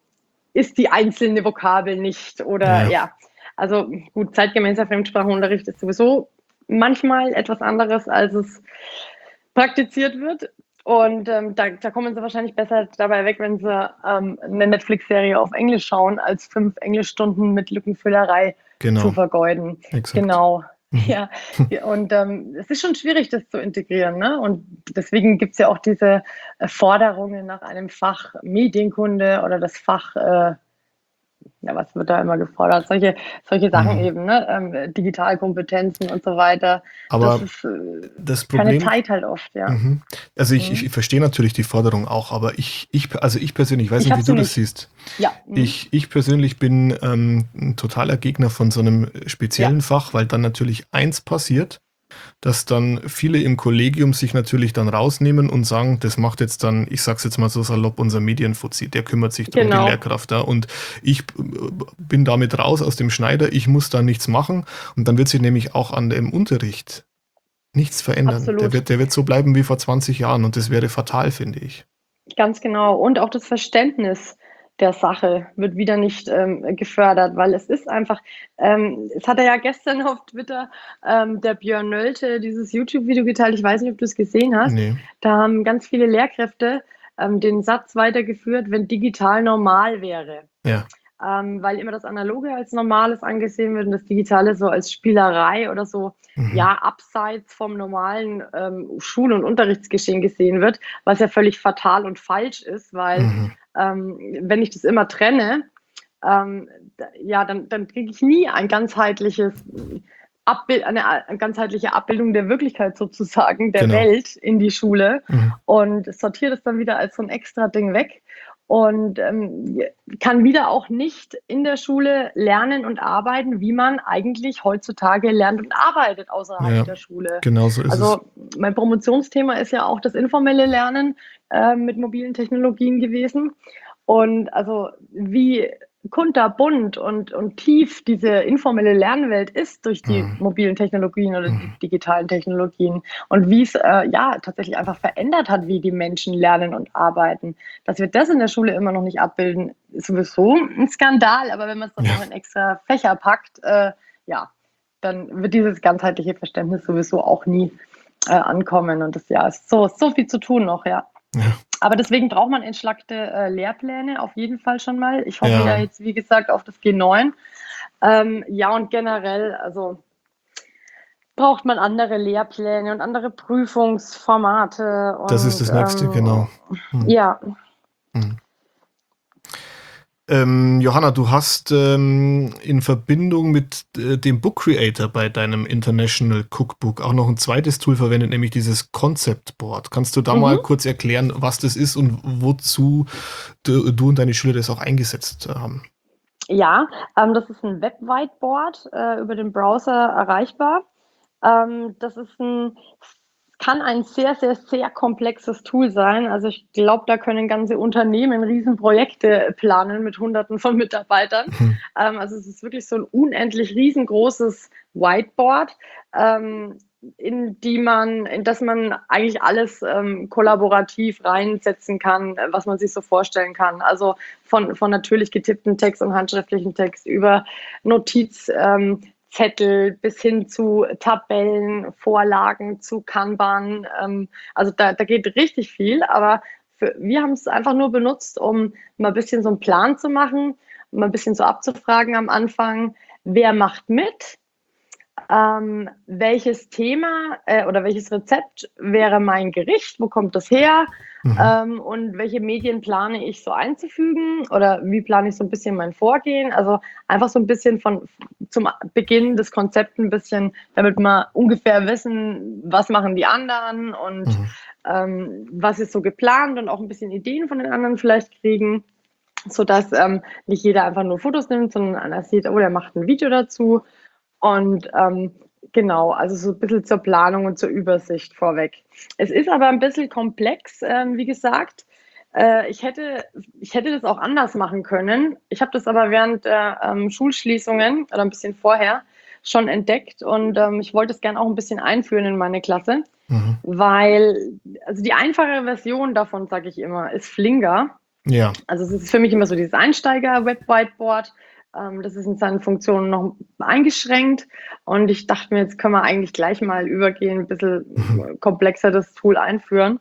ist die einzelne Vokabel nicht oder Ja, ja, also gut, zeitgemäßer Fremdsprachenunterricht ist sowieso manchmal etwas anderes, als es praktiziert wird. Und ähm, da, da kommen sie wahrscheinlich besser dabei weg, wenn sie ähm, eine Netflix-Serie auf Englisch schauen, als fünf Englischstunden mit Lückenfüllerei zu genau, vergeuden. exakt. Genau. Mhm. Ja, und ähm, es ist schon schwierig, das zu integrieren. Ne? Und deswegen gibt es ja auch diese äh, Forderungen nach einem Fach Medienkunde oder das Fach äh, ja, was wird da immer gefordert? Solche, solche Sachen Mhm. eben, ne? Ähm, Digitalkompetenzen und so weiter. Das Aber ist äh, das keine Problem, Zeit halt oft, ja. mhm. Also ich, ich Mhm. verstehe natürlich die Forderung auch, aber ich, ich, also ich persönlich, ich weiß Ich nicht, habe wie sie du das nicht. siehst. Ja. Mhm. Ich, ich persönlich bin ähm, ein totaler Gegner von so einem Ja, speziellen Fach, weil dann natürlich eins passiert, dass dann viele im Kollegium sich natürlich dann rausnehmen und sagen, das macht jetzt dann, ich sag's jetzt mal so salopp, unser Medienfuzzi, der kümmert sich drum, die genau. Lehrkraft da. Und ich äh, bin damit raus aus dem Schneider, ich muss da nichts machen. Und dann wird sich nämlich auch an dem Unterricht nichts verändern. Der Absolut. wird, der wird so bleiben wie vor zwanzig Jahren und das wäre fatal, finde ich. Ganz genau. Und auch das Verständnis der Sache wird wieder nicht ähm, gefördert, weil es ist einfach, ähm, es hat er ja gestern auf Twitter ähm, der Björn Nölte dieses YouTube-Video geteilt, ich weiß nicht, ob du es gesehen hast. Nee, Da haben ganz viele Lehrkräfte ähm, den Satz weitergeführt, wenn digital normal wäre. ja, Ähm, weil immer das Analoge als Normales angesehen wird und das Digitale so als Spielerei oder so, mhm. ja, abseits vom normalen ähm, Schul- und Unterrichtsgeschehen gesehen wird, was ja völlig fatal und falsch ist, weil Mhm. ähm, wenn ich das immer trenne, ähm, ja, dann, dann kriege ich nie ein ganzheitliches Abbild, eine, eine ganzheitliche Abbildung der Wirklichkeit sozusagen, der Genau. Welt in die Schule Mhm. und sortiere das dann wieder als so ein extra Ding weg und ähm, kann wieder auch nicht in der Schule lernen und arbeiten, wie man eigentlich heutzutage lernt und arbeitet außerhalb Ja, der Schule. genau so ist es. Also mein Promotionsthema ist ja auch das informelle Lernen äh, mit mobilen Technologien gewesen. Und also wie kunterbunt und, und tief diese informelle Lernwelt ist durch die Mhm. mobilen Technologien oder die Mhm. digitalen Technologien und wie es äh, ja tatsächlich einfach verändert hat, wie die Menschen lernen und arbeiten. Dass wir das in der Schule immer noch nicht abbilden, ist sowieso ein Skandal, aber wenn man es dann Ja, noch in extra Fächer packt, äh, ja, dann wird dieses ganzheitliche Verständnis sowieso auch nie äh, ankommen. Und das ja ist so, so viel zu tun noch, ja. ja, Aber deswegen braucht man entschlackte äh, Lehrpläne auf jeden Fall schon mal. Ich hoffe ja ja. jetzt, wie gesagt, auf das G neun. Ähm, ja, und generell, also braucht man andere Lehrpläne und andere Prüfungsformate Das ist und das Nächste, ähm, genau. Mhm. ja, Mhm. Ähm, Johanna, du hast ähm, in Verbindung mit äh, dem Book Creator bei deinem International Cookbook auch noch ein zweites Tool verwendet, nämlich dieses Concept Board. Kannst du da mal mhm. kurz erklären, was das ist und wozu du, du und deine Schüler das auch eingesetzt haben? Ja, ähm, das ist ein Web-Whiteboard äh, über den Browser erreichbar. Ähm, das ist ein kann ein sehr, sehr, sehr komplexes Tool sein. Also ich glaube, da können ganze Unternehmen Riesenprojekte planen mit Hunderten von Mitarbeitern. Mhm. Ähm, also es ist wirklich so ein unendlich riesengroßes Whiteboard, ähm, in die man, in das man eigentlich alles ähm, kollaborativ reinsetzen kann, äh, was man sich so vorstellen kann. Also von, von natürlich getippten Text und handschriftlichen Text über Notiz, ähm, Zettel bis hin zu Tabellen, Vorlagen, zu Kanban. Ähm, also da, da geht richtig viel, aber für, wir haben es einfach nur benutzt, um mal ein bisschen so einen Plan zu machen, um mal ein bisschen so abzufragen am Anfang, wer macht mit, ähm, welches Thema äh, oder welches Rezept wäre mein Gericht, wo kommt das her, Mhm. ähm, und welche Medien plane ich so einzufügen oder wie plane ich so ein bisschen mein Vorgehen. Also einfach so ein bisschen von zum Beginn des Konzepts ein bisschen, damit wir ungefähr wissen, was machen die anderen und Mhm. ähm, was ist so geplant und auch ein bisschen Ideen von den anderen vielleicht kriegen, sodass ähm, nicht jeder einfach nur Fotos nimmt, sondern einer sieht, oh, der macht ein Video dazu. Und ähm, genau, also so ein bisschen zur Planung und zur Übersicht vorweg. Es ist aber ein bisschen komplex, ähm, wie gesagt. Äh, ich hätte, ich hätte das auch anders machen können. Ich habe das aber während der ähm, Schulschließungen oder ein bisschen vorher schon entdeckt und ähm, ich wollte es gerne auch ein bisschen einführen in meine Klasse, Mhm. weil, also die einfache Version davon, sage ich immer, ist Flinger. Ja. Also es ist für mich immer so dieses Einsteiger-Web-Whiteboard. Ähm, das ist in seinen Funktionen noch eingeschränkt. Und ich dachte mir, jetzt können wir eigentlich gleich mal übergehen, ein Mhm. bisschen komplexer das Tool einführen.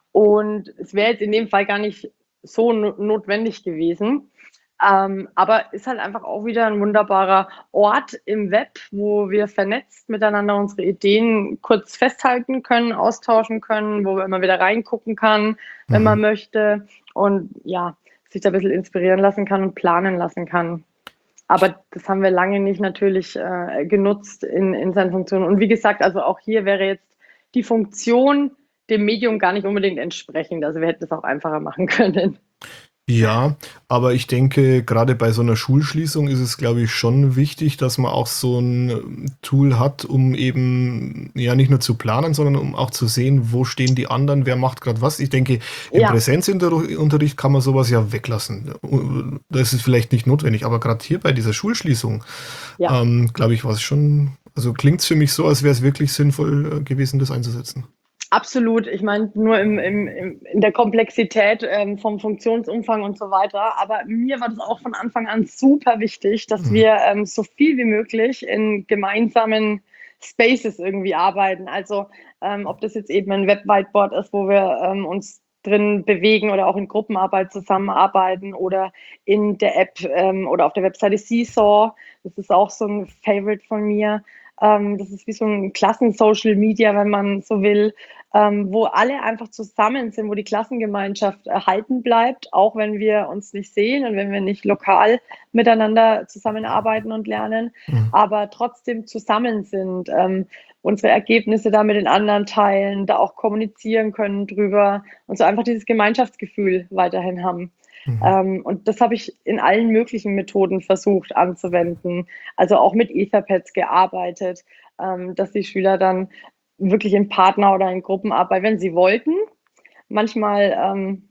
Und es wäre jetzt in dem Fall gar nicht so no notwendig gewesen. Ähm, aber ist halt einfach auch wieder ein wunderbarer Ort im Web, wo wir vernetzt miteinander unsere Ideen kurz festhalten können, austauschen können, wo man immer wieder reingucken kann, wenn Mhm. man möchte. Und ja, sich da ein bisschen inspirieren lassen kann und planen lassen kann. Aber das haben wir lange nicht natürlich äh, genutzt in, in seinen Funktionen. Und wie gesagt, also auch hier wäre jetzt die Funktion dem Medium gar nicht unbedingt entsprechend. Also wir hätten es auch einfacher machen können. Ja, aber ich denke, gerade bei so einer Schulschließung ist es, glaube ich, schon wichtig, dass man auch so ein ähm, Tool hat, um eben, ja, nicht nur zu planen, sondern um auch zu sehen, wo stehen die anderen, wer macht gerade was. Ich denke, im Ja, Präsenzunterricht kann man sowas ja weglassen. Uh, Das ist vielleicht nicht notwendig, aber gerade hier bei dieser Schulschließung, ja. ähm, glaube ich, war es schon, also klingt es für mich so, als wäre es wirklich sinnvoll äh, gewesen, das einzusetzen. Absolut. Ich meine, nur im, im, im, in der Komplexität ähm, vom Funktionsumfang und so weiter. Aber mir war das auch von Anfang an super wichtig, dass Mhm. wir ähm, so viel wie möglich in gemeinsamen Spaces irgendwie arbeiten. Also ähm, ob das jetzt eben ein Web-Whiteboard ist, wo wir ähm, uns drin bewegen oder auch in Gruppenarbeit zusammenarbeiten oder in der App ähm, oder auf der Webseite Seesaw. Das ist auch so ein Favorite von mir. Ähm, das ist wie so ein Klassen-Social Media, wenn man so will, ähm, wo alle einfach zusammen sind, wo die Klassengemeinschaft erhalten bleibt, auch wenn wir uns nicht sehen und wenn wir nicht lokal miteinander zusammenarbeiten und lernen, Mhm. aber trotzdem zusammen sind, ähm, unsere Ergebnisse da mit den anderen teilen, da auch kommunizieren können drüber und so einfach dieses Gemeinschaftsgefühl weiterhin haben. Mhm. Ähm, und das habe ich in allen möglichen Methoden versucht anzuwenden, also auch mit Etherpads gearbeitet, ähm, dass die Schüler dann wirklich in Partner- oder in Gruppenarbeit, wenn sie wollten. Manchmal, ähm,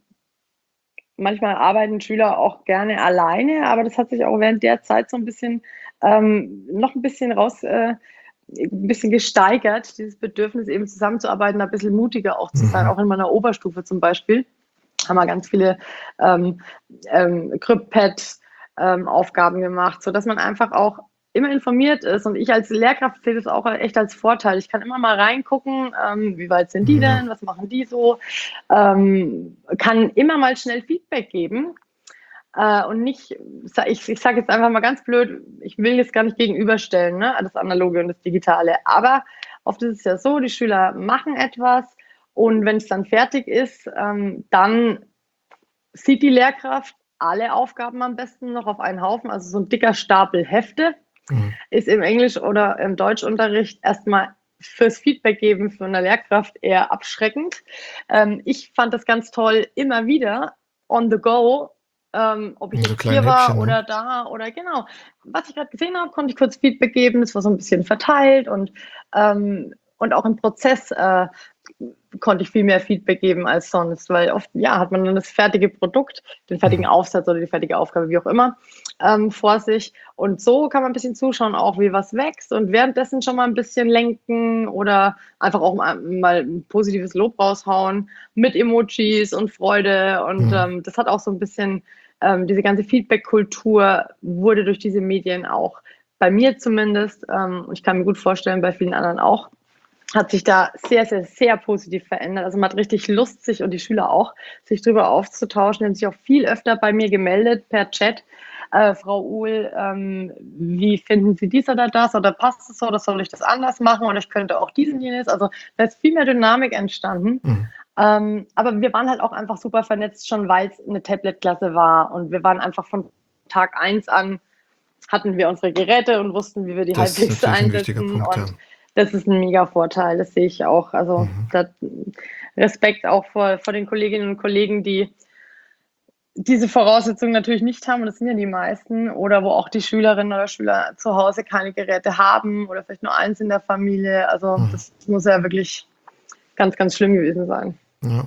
manchmal arbeiten Schüler auch gerne alleine, aber das hat sich auch während der Zeit so ein bisschen ähm, noch ein bisschen raus, äh, ein bisschen gesteigert, dieses Bedürfnis eben zusammenzuarbeiten, ein bisschen mutiger auch zu sein, Mhm. auch in meiner Oberstufe zum Beispiel haben wir ganz viele ähm, ähm, Cryptpad-Aufgaben ähm, gemacht, sodass man einfach auch immer informiert ist. Und ich als Lehrkraft sehe das auch echt als Vorteil. Ich kann immer mal reingucken, ähm, wie weit sind die Ja. denn, was machen die so, ähm, kann immer mal schnell Feedback geben. Äh, und nicht, ich, ich sage jetzt einfach mal ganz blöd, ich will jetzt gar nicht gegenüberstellen, ne, das Analoge und das Digitale. Aber oft ist es ja so, die Schüler machen etwas und wenn es dann fertig ist, ähm, dann sieht die Lehrkraft alle Aufgaben am besten noch auf einen Haufen, also so ein dicker Stapel Hefte Mhm. ist im Englisch- oder im Deutschunterricht erstmal fürs Feedback geben für eine Lehrkraft eher abschreckend. Ähm, ich fand das ganz toll, immer wieder on the go, ähm, ob ich In so jetzt kleinen hier war Häppchen, ne? oder da oder genau, was ich gerade gesehen habe, konnte ich kurz Feedback geben. Das war so ein bisschen verteilt und, ähm, und auch im Prozess äh, konnte ich viel mehr Feedback geben als sonst, weil oft, ja, hat man dann das fertige Produkt, den fertigen Aufsatz oder die fertige Aufgabe, wie auch immer, ähm, vor sich. Und so kann man ein bisschen zuschauen, auch wie was wächst und währenddessen schon mal ein bisschen lenken oder einfach auch mal, mal ein positives Lob raushauen mit Emojis und Freude. Und Mhm. ähm, das hat auch so ein bisschen, ähm, diese ganze Feedback-Kultur wurde durch diese Medien auch bei mir zumindest, ähm, und ich kann mir gut vorstellen, bei vielen anderen auch, hat sich da sehr, sehr, sehr positiv verändert. Also man hat richtig Lust, sich und die Schüler auch, sich darüber auszutauschen. Die haben sich auch viel öfter bei mir gemeldet per Chat. Äh, Frau Uhl, ähm, wie finden Sie dies oder das? Oder passt es so? Oder soll ich das anders machen? Oder ich könnte auch diesen jenes. Also da ist viel mehr Dynamik entstanden. Mhm. Ähm, aber wir waren halt auch einfach super vernetzt, schon weil es eine Tablet-Klasse war. Und wir waren einfach von Tag eins an, hatten wir unsere Geräte und wussten, wie wir die Das ist halbwegs natürlich ein wichtiger einsetzen. Punkt, ja. Und das ist ein mega Vorteil, das sehe ich auch. Also Mhm. da, Respekt auch vor, vor den Kolleginnen und Kollegen, die diese Voraussetzungen natürlich nicht haben, und das sind ja die meisten, oder wo auch die Schülerinnen oder Schüler zu Hause keine Geräte haben oder vielleicht nur eins in der Familie. Also Mhm. das muss ja wirklich ganz, ganz schlimm gewesen sein. Ja.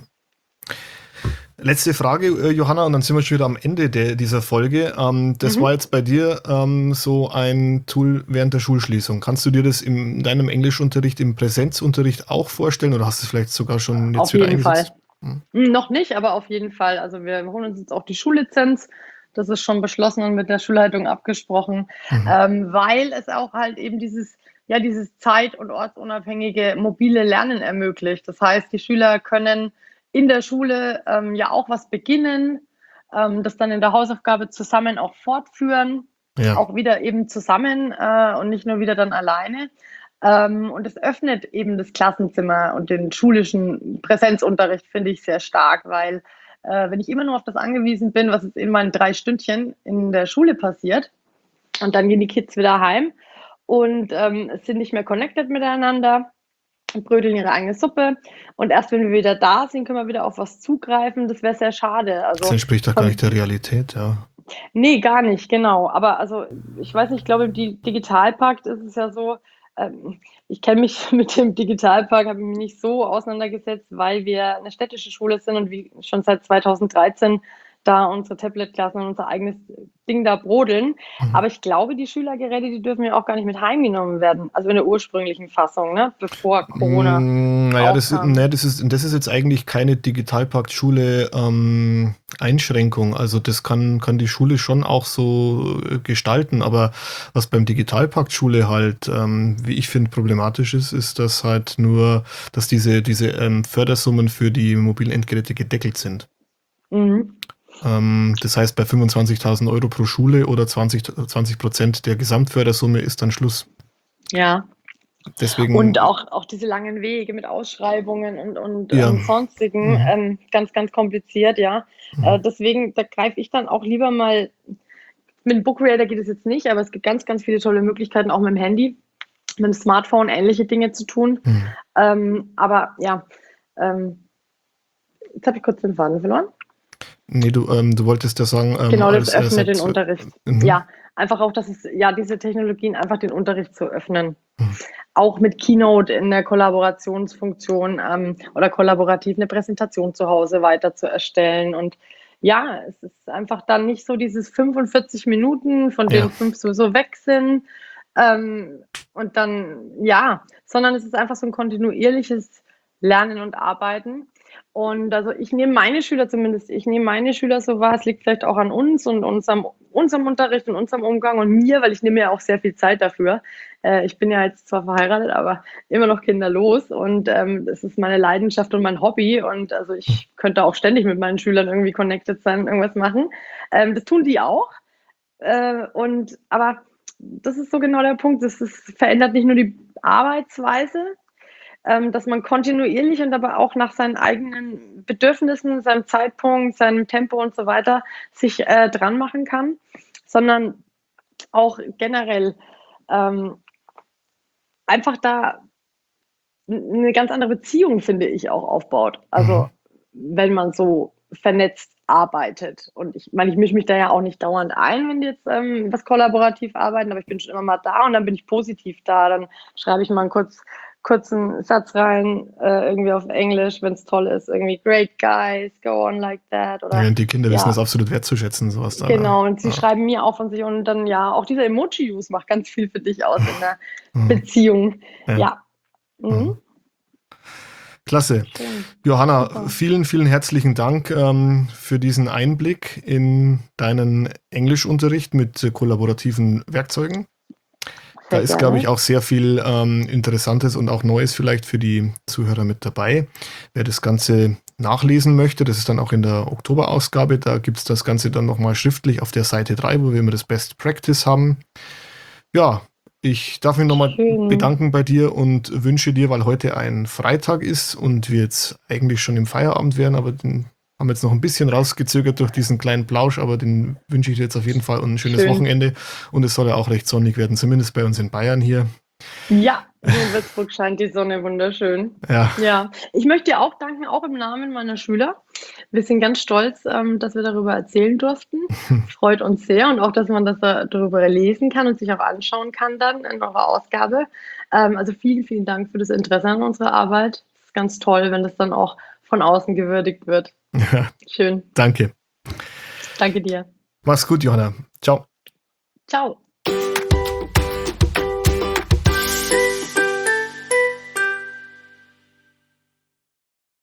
Letzte Frage, äh, Johanna, und dann sind wir schon wieder am Ende der, dieser Folge. Ähm, das war Mhm. jetzt bei dir ähm, so ein Tool während der Schulschließung. Kannst du dir das in deinem Englischunterricht, im Präsenzunterricht auch vorstellen oder hast du es vielleicht sogar schon jetzt Auf wieder jeden eingesetzt? Fall. Hm. Hm, Noch nicht, aber auf jeden Fall. Also wir holen uns jetzt auch die Schullizenz. Das ist schon beschlossen und mit der Schulleitung abgesprochen, Mhm. ähm, weil es auch halt eben dieses, ja, dieses zeit- und ortsunabhängige mobile Lernen ermöglicht. Das heißt, die Schüler können in der Schule ähm, ja auch was beginnen, ähm, das dann in der Hausaufgabe zusammen auch fortführen, Ja, auch wieder eben zusammen äh, und nicht nur wieder dann alleine. Ähm, und es öffnet eben das Klassenzimmer und den schulischen Präsenzunterricht, finde ich sehr stark, weil äh, wenn ich immer nur auf das angewiesen bin, was jetzt in meinen drei Stündchen in der Schule passiert, und dann gehen die Kids wieder heim und ähm, sind nicht mehr connected miteinander, brödeln ihre eigene Suppe. Und erst wenn wir wieder da sind, können wir wieder auf was zugreifen. Das wäre sehr schade. das Also entspricht doch gar nicht von der Realität, ja. Nee, gar nicht, genau. Aber also, ich weiß nicht, ich glaube, im Di Digitalpakt ist es ja so, ähm, ich kenne mich mit dem Digitalpakt, habe ich mich nicht so auseinandergesetzt, weil wir eine städtische Schule sind und wie schon seit zweitausenddreizehn da unsere Tablet-Klassen und unser eigenes Ding da brodeln. Mhm. Aber ich glaube, die Schülergeräte, die dürfen ja auch gar nicht mit heimgenommen werden. Also in der ursprünglichen Fassung, ne? Bevor Corona Mm, Naja, das ist, aufkam. ne, das ist, das ist jetzt eigentlich keine Digitalpakt-Schule ähm, Einschränkung. Also das kann, kann die Schule schon auch so äh, gestalten. Aber was beim Digitalpakt-Schule halt, ähm, wie ich finde, problematisch ist, ist, dass halt nur, dass diese, diese ähm, Fördersummen für die mobilen Endgeräte gedeckelt sind. Mhm. Ähm, das heißt, bei fünfundzwanzigtausend Euro pro Schule oder zwanzig, zwanzig Prozent der Gesamtfördersumme ist dann Schluss. Ja. Und Deswegen, auch, auch diese langen Wege mit Ausschreibungen und, und ja. ähm, sonstigen, Mhm. ähm, ganz, ganz kompliziert, ja. Äh, Mhm. deswegen, da greife ich dann auch lieber mal, mit dem Book Reader geht es jetzt nicht, aber es gibt ganz, ganz viele tolle Möglichkeiten, auch mit dem Handy, mit dem Smartphone ähnliche Dinge zu tun. Mhm. Ähm, aber ja, ähm, jetzt habe ich kurz den Faden verloren. Nee, du, ähm, du wolltest ja sagen, ähm, Genau, das als äh, öffnet den seit, äh, Unterricht. mhm. Ja, einfach auch, dass es, ja, diese Technologien einfach den Unterricht zu öffnen. Mhm. Auch mit Keynote in der Kollaborationsfunktion ähm, oder kollaborativ eine Präsentation zu Hause weiter zu erstellen. Und ja, es ist einfach dann nicht so dieses fünfundvierzig Minuten, von Ja. denen fünf sowieso weg sind. Ähm, und dann, ja, sondern es ist einfach so ein kontinuierliches Lernen und Arbeiten. Und also ich nehme meine Schüler zumindest, ich nehme meine Schüler so wahr, es liegt vielleicht auch an uns und unserem, unserem Unterricht und unserem Umgang und mir, weil ich nehme ja auch sehr viel Zeit dafür. Äh, ich bin ja jetzt zwar verheiratet, aber immer noch kinderlos und ähm, das ist meine Leidenschaft und mein Hobby und also Mhm. ich könnte auch ständig mit meinen Schülern irgendwie connected sein und irgendwas machen. Ähm, das tun die auch. Äh, und aber das ist so genau der Punkt. Das ist, verändert nicht nur die Arbeitsweise, ähm, dass man kontinuierlich und aber auch nach seinen eigenen Bedürfnissen, seinem Zeitpunkt, seinem Tempo und so weiter sich äh, dran machen kann, sondern auch generell ähm, einfach da eine ganz andere Beziehung, finde ich, auch aufbaut. Also Mhm. wenn man so vernetzt arbeitet. Und ich meine, ich mische mich da ja auch nicht dauernd ein, wenn die jetzt ähm, was kollaborativ arbeiten, aber ich bin schon immer mal da und dann bin ich positiv da. Dann schreibe ich mal kurz, kurzen Satz rein, äh, irgendwie auf Englisch, wenn es toll ist, irgendwie great guys, go on like that. Oder, Ja, die Kinder wissen ja, das absolut wertzuschätzen, sowas da. genau, und sie Ja. schreiben mir auch von sich und dann, ja, auch dieser Emoji-Use macht ganz viel für dich aus in der Mhm. Beziehung. Ja. Ja. Mhm. Mhm. Klasse. Schön. Johanna, Super. vielen, vielen herzlichen Dank ähm, für diesen Einblick in deinen Englischunterricht mit äh, kollaborativen Werkzeugen. Da Sehr ist, gerne. glaube ich, auch sehr viel ähm, Interessantes und auch Neues vielleicht für die Zuhörer mit dabei. Wer das Ganze nachlesen möchte, das ist dann auch in der Oktoberausgabe, da gibt es das Ganze dann nochmal schriftlich auf der Seite drei, wo wir immer das Best Practice haben. Ja, ich darf mich nochmal Schön. bedanken bei dir und wünsche dir, weil heute ein Freitag ist und wir jetzt eigentlich schon im Feierabend wären, aber den haben wir jetzt noch ein bisschen rausgezögert durch diesen kleinen Plausch, aber den wünsche ich dir jetzt auf jeden Fall und ein schönes Schön. Wochenende. Und es soll ja auch recht sonnig werden, zumindest bei uns in Bayern hier. Ja, hier in Würzburg scheint die Sonne wunderschön. Ja, Ja, ich möchte dir auch danken, auch im Namen meiner Schüler. Wir sind ganz stolz, ähm, dass wir darüber erzählen durften. Freut uns sehr und auch, dass man das äh, darüber lesen kann und sich auch anschauen kann dann in eurer Ausgabe. Ähm, also vielen, vielen Dank für das Interesse an unserer Arbeit. Es ist ganz toll, wenn das dann auch von außen gewürdigt wird. ja, Schön. danke. Danke dir. Mach's gut, Johanna. Ciao. Ciao.